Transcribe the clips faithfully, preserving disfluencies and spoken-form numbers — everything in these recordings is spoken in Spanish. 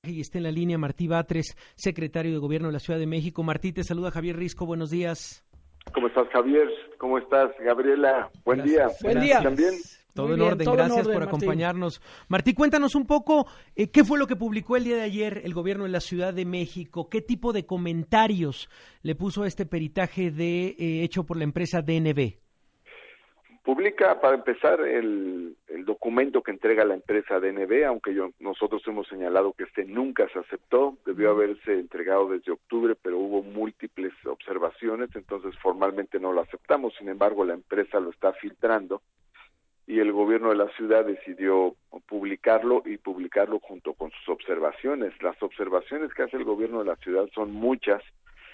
Y está en la línea Martí Batres, secretario de Gobierno de la Ciudad de México. Martí, te saluda Javier Risco, buenos días. ¿Cómo estás, Javier? ¿Cómo estás, Gabriela? Buen Gracias, día. Buen ¿Me día. escuchan bien? Todo Muy en bien, orden, todo gracias en orden, por Martín. acompañarnos. Martí, cuéntanos un poco eh, qué fue lo que publicó el día de ayer el Gobierno de la Ciudad de México, qué tipo de comentarios le puso a este peritaje de eh, hecho por la empresa D N B. Publica, para empezar, el, el documento que entrega la empresa D N B, aunque yo, nosotros hemos señalado que este nunca se aceptó, debió haberse entregado desde octubre, pero hubo múltiples observaciones, entonces formalmente no lo aceptamos. Sin embargo, la empresa lo está filtrando y el gobierno de la ciudad decidió publicarlo y publicarlo junto con sus observaciones. Las observaciones que hace el gobierno de la ciudad son muchas,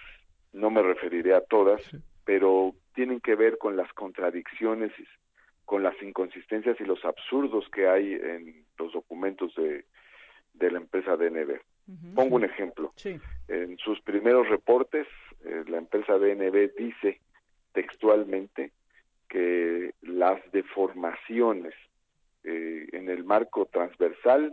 no me referiré a todas, sí, pero tienen que ver con las contradicciones, con las inconsistencias y los absurdos que hay en los documentos de, de la empresa D N B. Uh-huh, Pongo sí. un ejemplo. Sí. En sus primeros reportes, eh, la empresa D N B dice textualmente que las deformaciones eh, en el marco transversal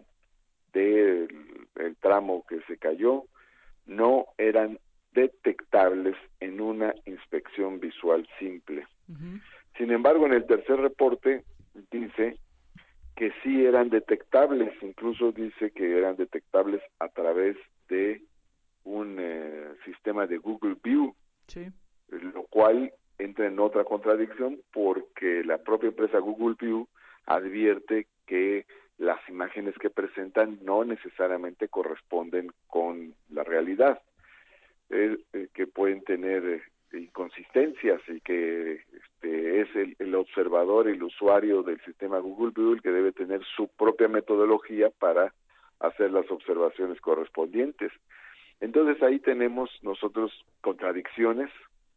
del el tramo que se cayó no eran detectables en una inspección visual simple. Uh-huh. Sin embargo, en el tercer reporte dice que sí eran detectables, incluso dice que eran detectables a través de un eh, sistema de Google View, sí. Lo cual entra en otra contradicción porque la propia empresa Google View advierte que las imágenes que presentan no necesariamente corresponden con la realidad. Eh, eh, que pueden tener eh, inconsistencias y que este, es el, el observador, el usuario del sistema Google View el que debe tener su propia metodología para hacer las observaciones correspondientes. Entonces ahí tenemos nosotros contradicciones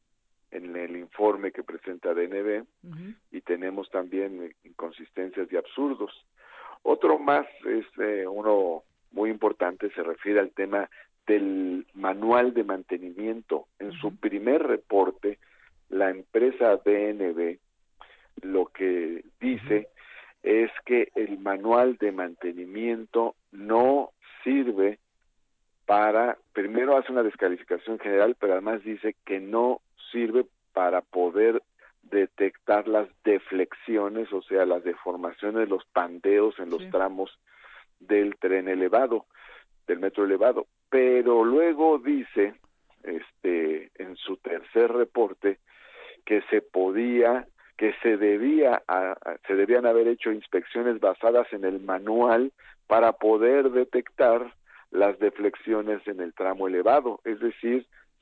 en el informe que presenta D N B uh-huh. y tenemos también eh, inconsistencias y absurdos. Otro más es eh, uno muy importante, se refiere al tema del manual de mantenimiento. En uh-huh. su primer reporte, la empresa D N B lo que dice uh-huh. es que el manual de mantenimiento no sirve para, primero hace una descalificación general, pero además dice que no sirve para poder detectar las deflexiones, o sea, las deformaciones, los pandeos en los sí. tramos del tren elevado, del metro elevado. Pero luego dice, este, en su tercer reporte, que se podía, que se debía, a, a, se debían haber hecho inspecciones basadas en el manual para poder detectar las deflexiones en el tramo elevado. Es decir,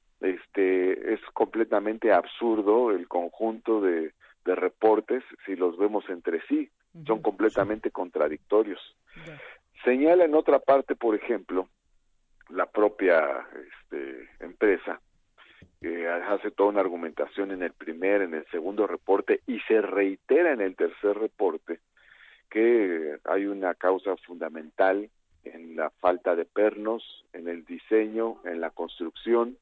este, es completamente absurdo el conjunto de, de reportes si los vemos entre sí, uh-huh. son completamente sí. contradictorios. Yeah. Señala en otra parte, por ejemplo, la propia este, empresa, que hace toda una argumentación en el primer, en el segundo reporte, y se reitera en el tercer reporte que hay una causa fundamental en la falta de pernos, en el diseño, en la construcción,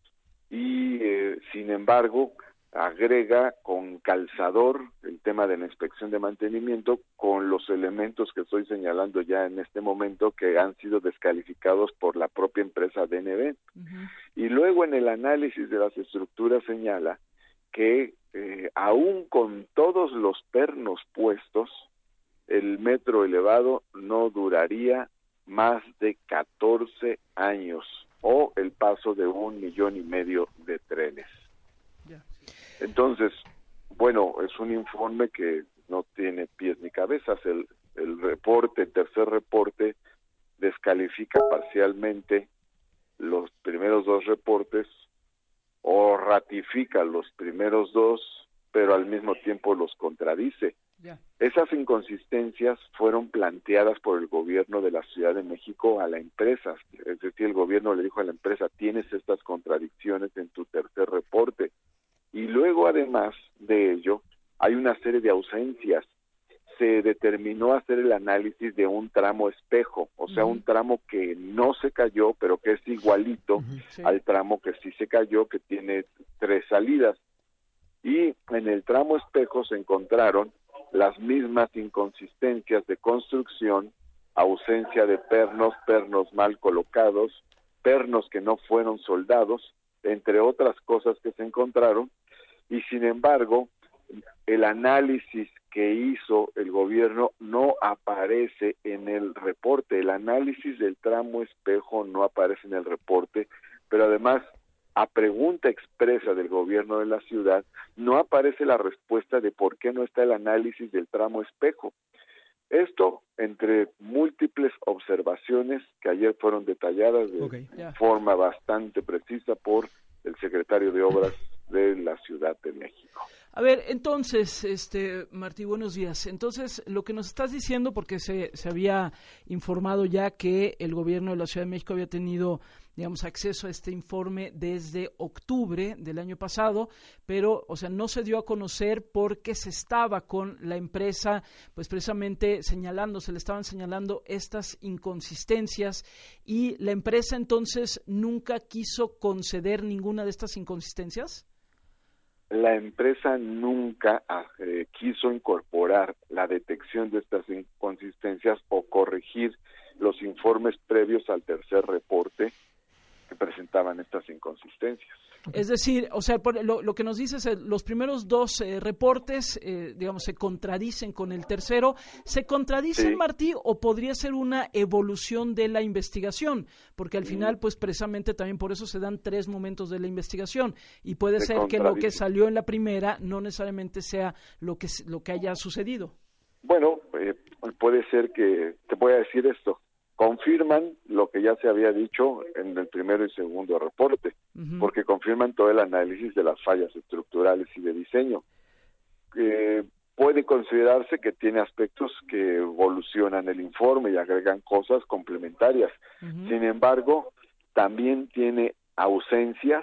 y eh, sin embargo agrega con calzador el tema de la inspección de mantenimiento con los elementos que estoy señalando ya en este momento que han sido descalificados por la propia empresa D N B. Uh-huh. Y luego en el análisis de las estructuras señala que eh, aún con todos los pernos puestos, el metro elevado no duraría más de catorce años o el paso de un millón y medio de trenes. Yeah. Entonces, bueno, es un informe que no tiene pies ni cabezas. El, el reporte, el tercer reporte, descalifica parcialmente los primeros dos reportes o ratifica los primeros dos, pero al mismo tiempo los contradice. Yeah. Esas inconsistencias fueron planteadas por el gobierno de la Ciudad de México a la empresa, es decir, el gobierno le dijo a la empresa, tienes estas contradicciones en tu tercer reporte, y luego además de ello, hay una serie de ausencias. Se determinó hacer el análisis de un tramo espejo, o sea, uh-huh. un tramo que no se cayó, pero que es igualito uh-huh, sí. al tramo que sí se cayó, que tiene tres salidas, y en el tramo espejo se encontraron las mismas inconsistencias de construcción ausencia de pernos, pernos mal colocados, pernos que no fueron soldados, entre otras cosas que se encontraron, y sin embargo, el análisis que hizo el gobierno no aparece en el reporte, el análisis del tramo espejo no aparece en el reporte, pero además, a pregunta expresa del gobierno de la ciudad, no aparece la respuesta de por qué no está el análisis del tramo espejo. Esto entre múltiples observaciones que ayer fueron detalladas de okay, yeah. forma bastante precisa por el secretario de Obras de la Ciudad de México. A ver, entonces, este Martí, buenos días. Entonces, lo que nos estás diciendo, porque se, se había informado ya que el gobierno de la Ciudad de México había tenido, digamos, acceso a este informe desde octubre del año pasado, pero, o sea, no se dio a conocer porque se estaba con la empresa, pues precisamente señalando, se le estaban señalando estas inconsistencias, y la empresa entonces nunca quiso conceder ninguna de estas inconsistencias. La empresa nunca eh, quiso incorporar la detección de estas inconsistencias o corregir los informes previos al tercer reporte que presentaban estas inconsistencias. Es decir, o sea, por lo, lo que nos dices, eh, los primeros dos eh, reportes, eh, digamos, se contradicen con el tercero. ¿Se contradicen, sí. Martí, o podría ser una evolución de la investigación? Porque al final, pues precisamente también por eso se dan tres momentos de la investigación, y puede se ser que lo que salió en la primera no necesariamente sea lo que, lo que haya sucedido. Bueno, eh, puede ser que, te voy a decir esto, confirman lo que ya se había dicho en el primero y segundo reporte, uh-huh. porque confirman todo el análisis de las fallas estructurales y de diseño. Eh, puede considerarse que tiene aspectos que evolucionan el informe y agregan cosas complementarias. Uh-huh. Sin embargo, también tiene ausencias,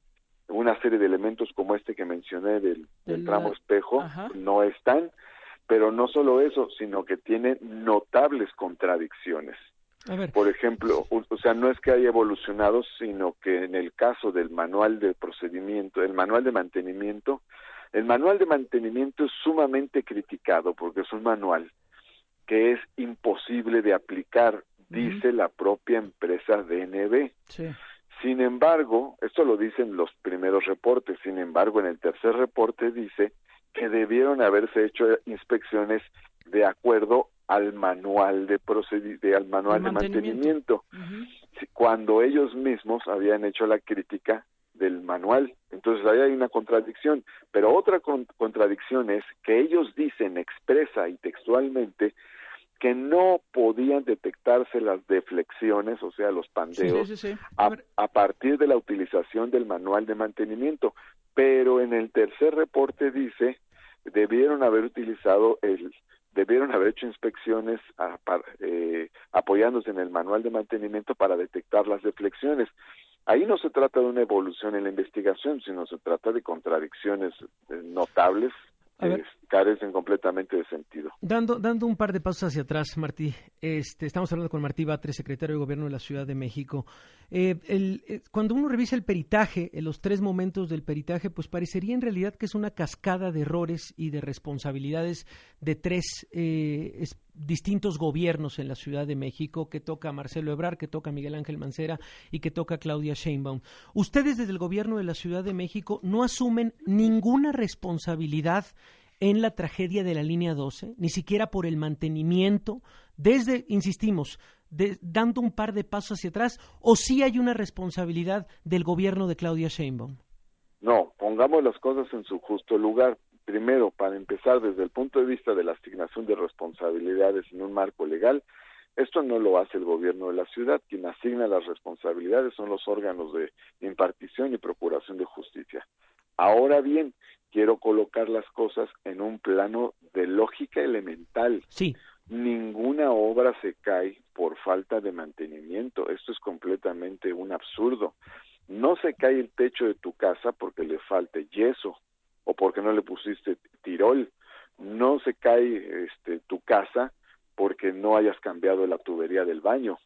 una serie de elementos como este que mencioné del, del tramo espejo, uh-huh. no están, pero no solo eso, sino que tiene notables contradicciones. A ver. Por ejemplo, o sea, no es que haya evolucionado, sino que en el caso del manual de procedimiento, el manual de mantenimiento, el manual de mantenimiento es sumamente criticado porque es un manual que es imposible de aplicar, dice uh-huh. la propia empresa D N B. Sí. Sin embargo, esto lo dicen los primeros reportes, sin embargo, en el tercer reporte dice que debieron haberse hecho inspecciones de acuerdo al manual de procedi- de, al manual de mantenimiento, mantenimiento uh-huh. cuando ellos mismos habían hecho la crítica del manual. Entonces ahí hay una contradicción, pero otra con- contradicción es que ellos dicen expresa y textualmente que no podían detectarse las deflexiones, o sea, los pandeos, sí, sí, sí. A, a partir de la utilización del manual de mantenimiento, pero en el tercer reporte dice debieron haber utilizado el debieron haber hecho inspecciones a, para, eh, apoyándose en el manual de mantenimiento para detectar las deflexiones. Ahí no se trata de una evolución en la investigación, sino se trata de contradicciones eh, notables que carecen completamente de sentido. Dando, dando un par de pasos hacia atrás, Martí, este, estamos hablando con Martí Batres, secretario de Gobierno de la Ciudad de México. Eh, el, eh, cuando uno revisa el peritaje, en los tres momentos del peritaje, pues parecería en realidad que es una cascada de errores y de responsabilidades de tres eh, es, distintos gobiernos en la Ciudad de México, que toca a Marcelo Ebrard, que toca a Miguel Ángel Mancera y que toca a Claudia Sheinbaum. Ustedes desde el Gobierno de la Ciudad de México no asumen ninguna responsabilidad en la tragedia de la línea doce, ni siquiera por el mantenimiento, desde, insistimos, de, dando un par de pasos hacia atrás, o sí hay una responsabilidad del gobierno de Claudia Sheinbaum. No, pongamos las cosas en su justo lugar. Primero, para empezar, desde el punto de vista de la asignación de responsabilidades en un marco legal, esto no lo hace el gobierno de la ciudad. Quien asigna las responsabilidades son los órganos de impartición y procuración de justicia. Ahora bien, quiero colocar las cosas en un plano de lógica elemental. Sí. Ninguna obra se cae por falta de mantenimiento. Esto es completamente un absurdo. No se cae el techo de tu casa porque le falte yeso o porque no le pusiste tirol. No se cae este, tu casa porque no hayas cambiado la tubería del baño.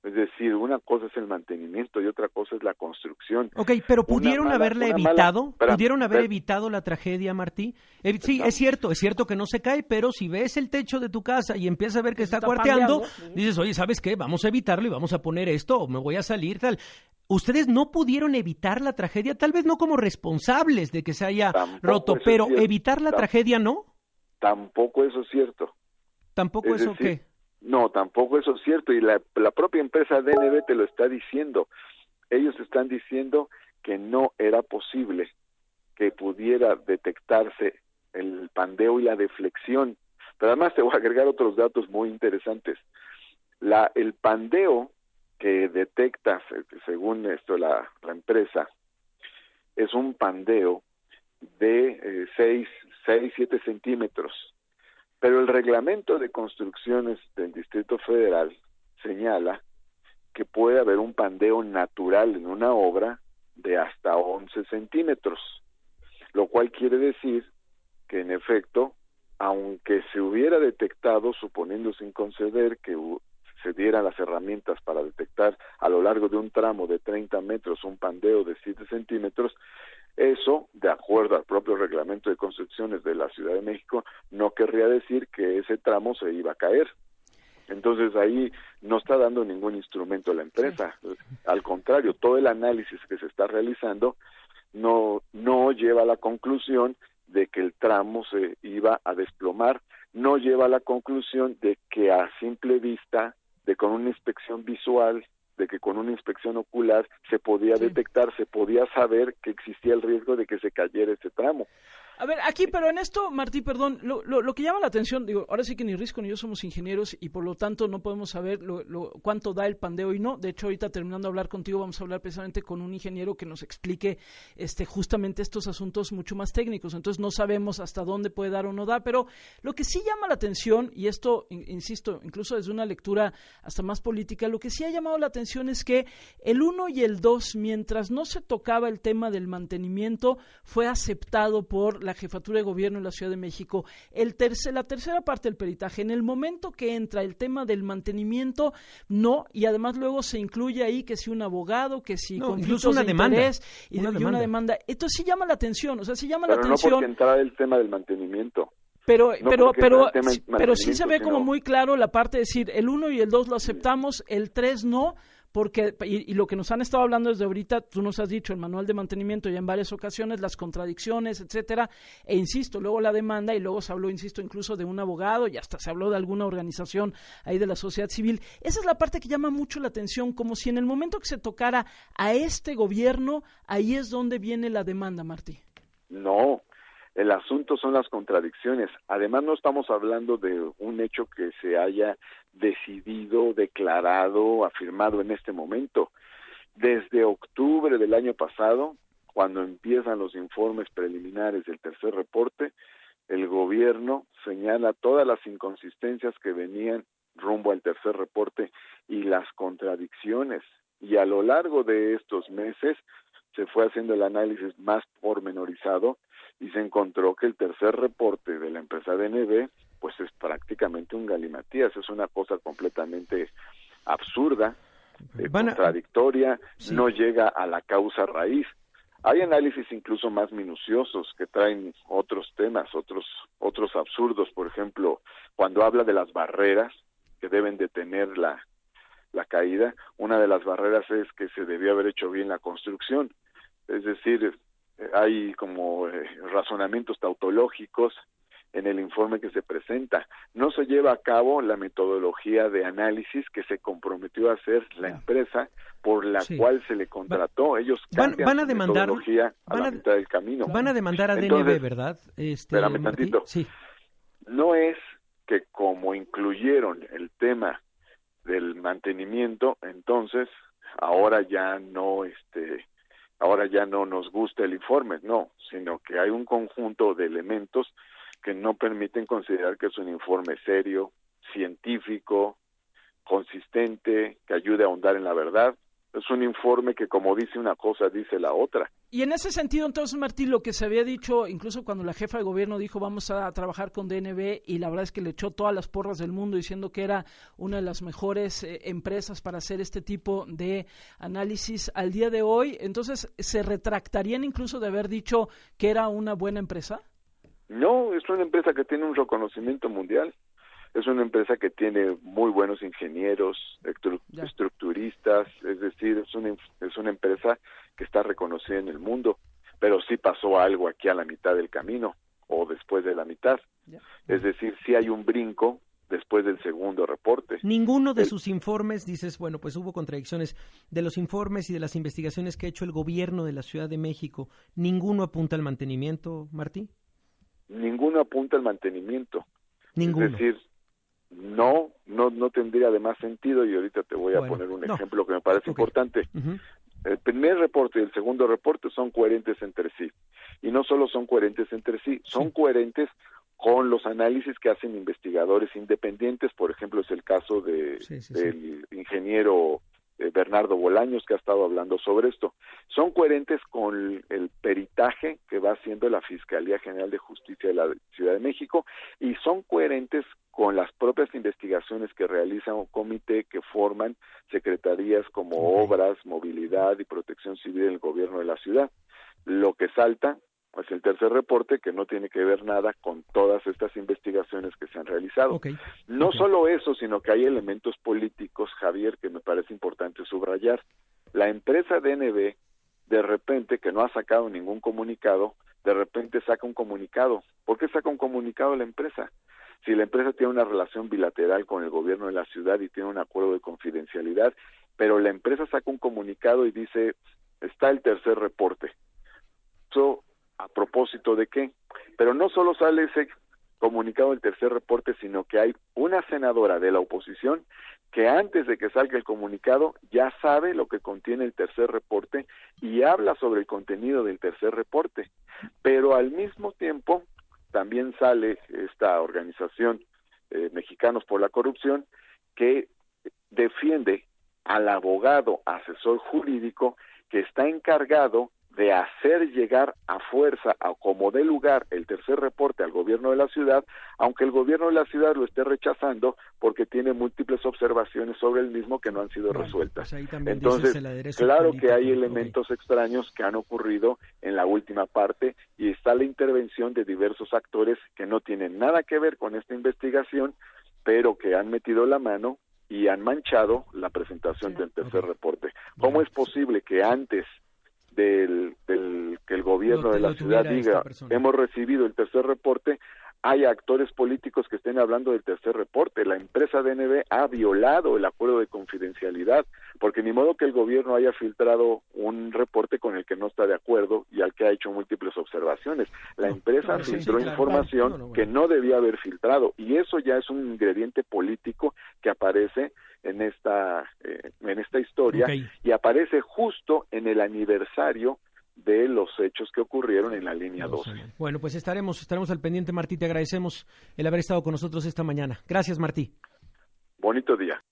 Es decir, una cosa es el mantenimiento y otra cosa es la construcción. Ok, pero ¿pudieron mala, haberla evitado? Mala, para, ¿Pudieron haber para, evitado la tragedia, Martí? Eh, sí, es cierto, es cierto que no se cae, pero si ves el techo de tu casa y empiezas a ver que, que está, está cuarteando, pandeando. Dices, oye, ¿sabes qué? Vamos a evitarlo y vamos a poner esto, o me voy a salir, tal. ¿Ustedes no pudieron evitar la tragedia? Tal vez no como responsables de que se haya Tampoco roto, pero es evitar la Tamp tragedia, ¿no? Tampoco eso es cierto. ¿Tampoco es eso decir, qué? No, tampoco eso es cierto, y la, la propia empresa D N B te lo está diciendo. Ellos están diciendo que no era posible que pudiera detectarse el pandeo y la deflexión. Pero además te voy a agregar otros datos muy interesantes. La, el pandeo que detecta, según esto la, la empresa, es un pandeo de eh, seis, siete centímetros. Pero el reglamento de construcciones del Distrito Federal señala que puede haber un pandeo natural en una obra de hasta once centímetros, lo cual quiere decir que en efecto, aunque se hubiera detectado, suponiendo sin conceder que se dieran las herramientas para detectar a lo largo de un tramo de treinta metros un pandeo de siete centímetros, eso, de acuerdo al propio reglamento de construcciones de la Ciudad de México, no querría decir que ese tramo se iba a caer. Entonces ahí no está dando ningún instrumento a la empresa. Sí. Al contrario, todo el análisis que se está realizando no, no lleva a la conclusión de que el tramo se iba a desplomar, no lleva a la conclusión de que a simple vista, de con una inspección visual, de que con una inspección ocular se podía sí. detectar, se podía saber que existía el riesgo de que se cayera ese tramo. A ver, aquí, pero en esto, Martí, perdón, lo, lo, lo que llama la atención, digo, ahora sí que ni Risco ni yo somos ingenieros y por lo tanto no podemos saber lo, lo, cuánto da el pandeo y no. De hecho, ahorita terminando de hablar contigo, vamos a hablar precisamente con un ingeniero que nos explique este, justamente estos asuntos mucho más técnicos. Entonces no sabemos hasta dónde puede dar o no da, pero lo que sí llama la atención, y esto, insisto, incluso desde una lectura hasta más política, lo que sí ha llamado la atención es que el uno y el dos, mientras no se tocaba el tema del mantenimiento, fue aceptado por la Jefatura de Gobierno en la Ciudad de México. El tercer, la tercera parte del peritaje, en el momento que entra el tema del mantenimiento, no, y además luego se incluye ahí que si un abogado, que si no, conflictos una de demanda, interés y, una, y demanda. una demanda. Esto sí llama la atención, o sea, sí llama pero la atención. No porque entrara el tema del mantenimiento. Pero, no pero, pero, sí, pero sí se ve sino... como muy claro la parte de decir, el uno y el dos lo aceptamos, el tres no, porque, y, y lo que nos han estado hablando desde ahorita, tú nos has dicho, el manual de mantenimiento ya en varias ocasiones, las contradicciones, etcétera, e insisto, luego la demanda y luego se habló, insisto, incluso de un abogado y hasta se habló de alguna organización ahí de la sociedad civil. Esa es la parte que llama mucho la atención, como si en el momento que se tocara a este gobierno, ahí es donde viene la demanda, Martí. No, el asunto son las contradicciones. Además, no estamos hablando de un hecho que se haya decidido, declarado, afirmado en este momento. Desde octubre del año pasado, cuando empiezan los informes preliminares del tercer reporte, el gobierno señala todas las inconsistencias que venían rumbo al tercer reporte y las contradicciones. Y a lo largo de estos meses se fue haciendo el análisis más pormenorizado y se encontró que el tercer reporte de la empresa D N B pues es prácticamente un galimatías, es una cosa completamente absurda, eh, a... contradictoria, sí. No llega a la causa raíz. Hay análisis incluso más minuciosos que traen otros temas, otros otros absurdos, por ejemplo, cuando habla de las barreras que deben detener la, la caída, una de las barreras es que se debió haber hecho bien la construcción, es decir, hay como eh, razonamientos tautológicos en el informe que se presenta. No se lleva a cabo la metodología de análisis que se comprometió a hacer la empresa por la sí. cual se le contrató. Ellos cambian van, van a demandar, metodología a van la a, mitad del camino. Van a demandar a Entonces, D N B, ¿verdad? Este, espérame tantito. Sí. No es que como incluyeron el tema del mantenimiento, entonces ahora ya no este ahora ya no nos gusta el informe, no, sino que hay un conjunto de elementos que no permiten considerar que es un informe serio, científico, consistente, que ayude a ahondar en la verdad. es un informe que, como dice una cosa, dice la otra. Y en ese sentido, entonces, Martín, lo que se había dicho, incluso cuando la jefa de gobierno dijo vamos a trabajar con D N B, y la verdad es que le echó todas las porras del mundo diciendo que era una de las mejores eh, empresas para hacer este tipo de análisis al día de hoy, entonces, ¿se retractarían incluso de haber dicho que era una buena empresa? No, es una empresa que tiene un reconocimiento mundial. Es una empresa que tiene muy buenos ingenieros, estru Ya. estructuristas, es decir, es una, es una empresa que está reconocida en el mundo, pero sí pasó algo aquí a la mitad del camino o después de la mitad. Ya. Es decir, sí hay un brinco después del segundo reporte. Ninguno de el, sus informes, dices, bueno, pues hubo contradicciones de los informes y de las investigaciones que ha hecho el gobierno de la Ciudad de México, ¿ninguno apunta al mantenimiento, Martí? Ninguno apunta al mantenimiento. Ninguno. Es decir, no, no, no tendría de más sentido, y ahorita te voy a bueno, poner un no. ejemplo que me parece okay. importante. Uh-huh. El primer reporte y el segundo reporte son coherentes entre sí. Y no solo son coherentes entre sí, son sí. coherentes con los análisis que hacen investigadores independientes. Por ejemplo, es el caso de sí, sí, del sí. ingeniero eh, Bernardo Bolaños, que ha estado hablando sobre esto. Son coherentes con el peritaje que va haciendo la Fiscalía General de Justicia de la Ciudad de México, y son coherentes con las propias investigaciones que realiza un comité que forman secretarías como okay. Obras, Movilidad y Protección Civil del gobierno de la ciudad. Lo que salta es el tercer reporte, que no tiene que ver nada con todas estas investigaciones que se han realizado. Okay. No Okay. solo eso, sino que hay elementos políticos, Javier, que me parece importante subrayar. La empresa D N B, de repente, que no ha sacado ningún comunicado, de repente saca un comunicado. ¿Por qué saca un comunicado la empresa? Si la empresa tiene una relación bilateral con el gobierno de la ciudad y tiene un acuerdo de confidencialidad, pero la empresa saca un comunicado y dice, está el tercer reporte. Eso, ¿a propósito de qué? Pero no solo sale ese comunicado del tercer reporte, sino que hay una senadora de la oposición que antes de que salga el comunicado ya sabe lo que contiene el tercer reporte y habla sobre el contenido del tercer reporte. Pero al mismo tiempo también sale esta organización eh, Mexicanos por la Corrupción, que defiende al abogado asesor jurídico que está encargado de hacer llegar a fuerza, a como dé lugar, el tercer reporte al gobierno de la ciudad, aunque el gobierno de la ciudad lo esté rechazando porque tiene múltiples observaciones sobre el mismo que no han sido bueno, resueltas. Pues ahí también Entonces, dices el aderezo claro político. que hay elementos okay. extraños que han ocurrido en la última parte, y está la intervención de diversos actores que no tienen nada que ver con esta investigación, pero que han metido la mano y han manchado la presentación sí. del tercer okay. reporte. ¿Cómo bueno. es posible que antes Del, del que el gobierno te, de la ciudad diga hemos recibido el tercer reporte, hay actores políticos que estén hablando del tercer reporte? La empresa D N B ha violado el acuerdo de confidencialidad, porque ni modo que el gobierno haya filtrado un reporte con el que no está de acuerdo y al que ha hecho múltiples observaciones. La no, empresa no, filtró sí, claro, información vale. no, no, bueno. que no debía haber filtrado, y eso ya es un ingrediente político que aparece en esta eh, en esta historia okay. y aparece justo en el aniversario de los hechos que ocurrieron en la línea doce. Bueno, pues estaremos estaremos al pendiente, Martí. Te agradecemos el haber estado con nosotros esta mañana. Gracias, Martí. Bonito día.